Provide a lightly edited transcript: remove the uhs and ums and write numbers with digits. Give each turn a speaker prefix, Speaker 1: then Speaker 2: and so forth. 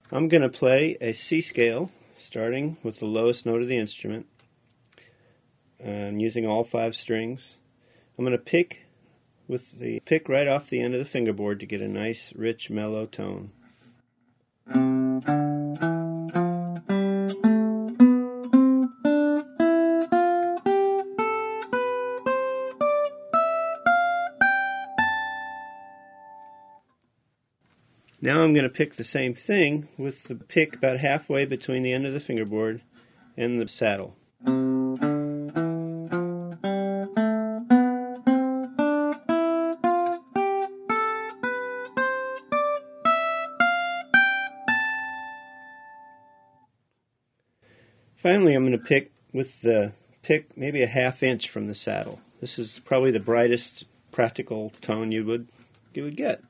Speaker 1: I'm going to play a C scale, starting with the lowest note of the instrument, and using all 5 strings. I'm going to pick right off the end of the fingerboard to get a nice, rich, mellow tone. Now I'm going to pick the same thing with the pick about halfway between the end of the fingerboard and the saddle. Finally, I'm going to pick with the pick maybe a ½ inch from the saddle. This is probably the brightest practical tone you would get.